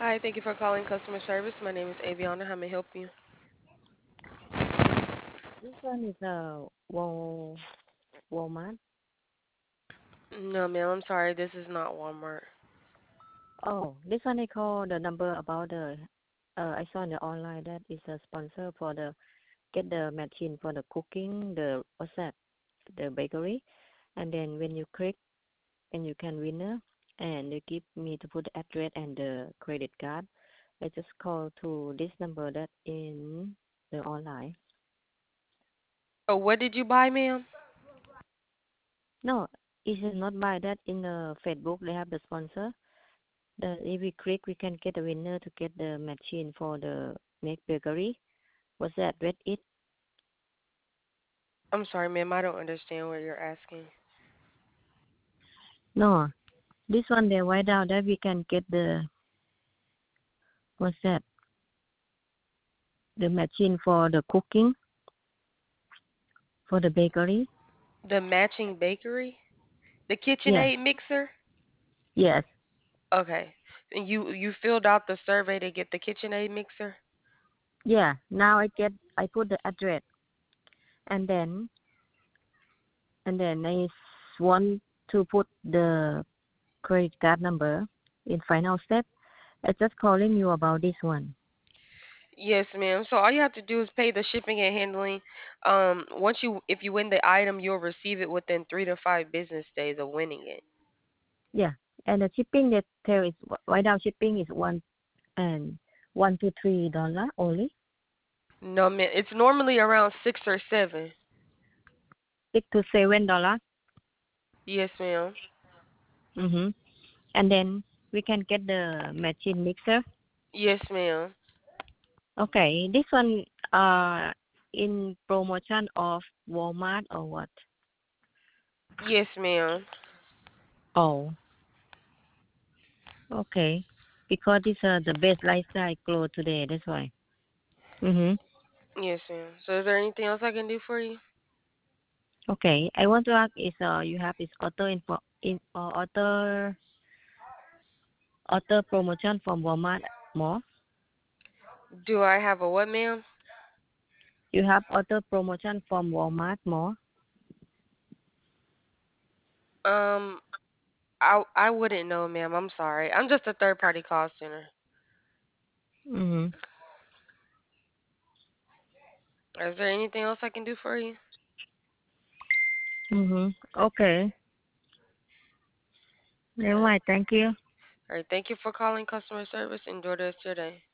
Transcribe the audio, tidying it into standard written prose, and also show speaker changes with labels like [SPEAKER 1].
[SPEAKER 1] Hi, thank you for calling customer service. My name is Aviana. How may I help you?
[SPEAKER 2] This one is Walmart.
[SPEAKER 1] No, ma'am. I'm sorry. This is not Walmart.
[SPEAKER 2] Oh, this one I call the number about the. I saw in the online that is a sponsor for the get the machine for the cooking. The what's that? The bakery, and then when you click and you can winner, and they give me to put the address and the credit card. I just call to this number that in the online.
[SPEAKER 1] Oh, what did you buy, ma'am?
[SPEAKER 2] No, it is not by that in the Facebook. They have the sponsor. The if we click, we can get a winner to get the machine for the make bakery. What's that? Red it?
[SPEAKER 1] I'm sorry, ma'am. I don't understand what you're asking.
[SPEAKER 2] No, this one they write down that we can get the what's that? The machine for the cooking for the bakery.
[SPEAKER 1] The matching bakery? The
[SPEAKER 2] Yes,
[SPEAKER 1] KitchenAid mixer?
[SPEAKER 2] yes,
[SPEAKER 1] Okay. And you filled out the survey to get the KitchenAid mixer?
[SPEAKER 2] yeah. Now I put the address and I want to put the credit card number in final step. I just calling you about this one.
[SPEAKER 1] Yes, ma'am. So all you have to do is pay the shipping and handling. Once if you win the item, you'll receive it within 3 to 5 business days of winning it.
[SPEAKER 2] Yeah, and the shipping that there is right now shipping is and $1 to $3 only.
[SPEAKER 1] No, ma'am. It's normally around 6 or 7.
[SPEAKER 2] $6 to $7.
[SPEAKER 1] Yes, ma'am.
[SPEAKER 2] Mhm. And then we can get the machine mixer.
[SPEAKER 1] Yes, ma'am.
[SPEAKER 2] Okay, this one in promotion of Walmart or what?
[SPEAKER 1] Yes, ma'am.
[SPEAKER 2] Oh, okay. Because this the best lifestyle clothes today. That's why. Mhm.
[SPEAKER 1] Yes, ma'am. So is there anything else I can do for you?
[SPEAKER 2] Okay. I want to ask is you have this auto promotion from Walmart more?
[SPEAKER 1] Do I have a what, ma'am?
[SPEAKER 2] You have auto promotion from Walmart more?
[SPEAKER 1] Um, I wouldn't know, ma'am. I'm sorry. I'm just a third party call center.
[SPEAKER 2] Mhm.
[SPEAKER 1] Is there anything else I can do for you?
[SPEAKER 2] Mhm. Okay.
[SPEAKER 1] All
[SPEAKER 2] Never
[SPEAKER 1] right.
[SPEAKER 2] mind. Thank you.
[SPEAKER 1] All right. Thank you for calling customer service. Enjoy the rest of your day.